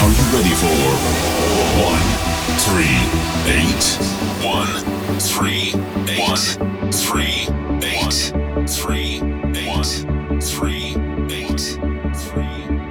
Are you ready for 138?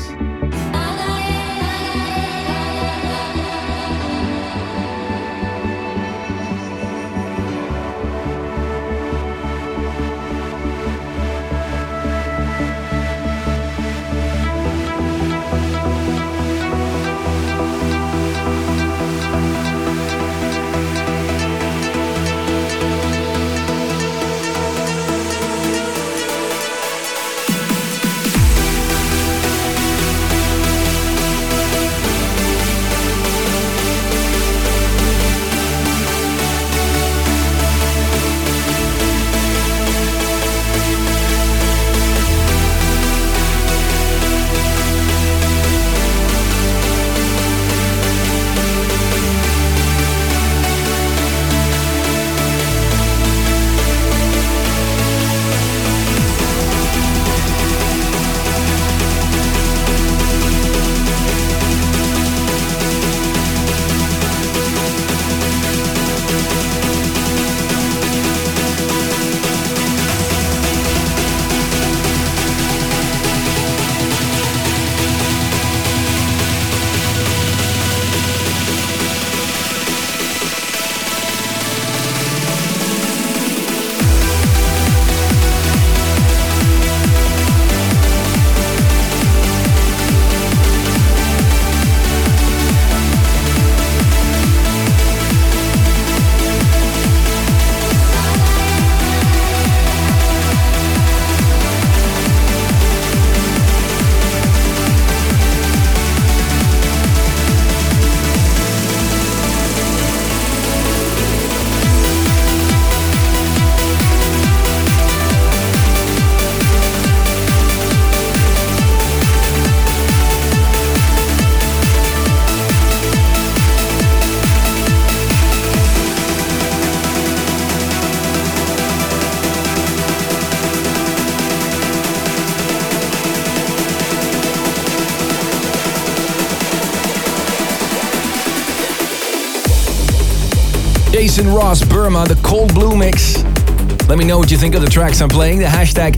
Jason Ross, Burma, the Cold Blue Mix. Let me know what you think of the tracks I'm playing. The hashtag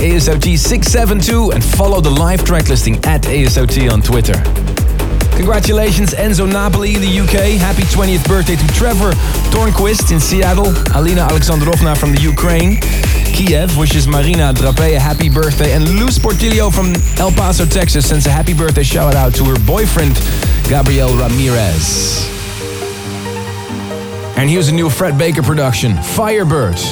ASOT672 and follow the live track listing at ASOT on Twitter. Congratulations, Enzo Napoli in the UK. Happy 20th birthday to Trevor Tornquist in Seattle. Alina Alexandrovna from the Ukraine. Kiev wishes Marina Drape a happy birthday. And Luz Portillo from El Paso, Texas sends a happy birthday shout out to her boyfriend, Gabriel Ramirez. And here's a new Fred Baker production, Firebird.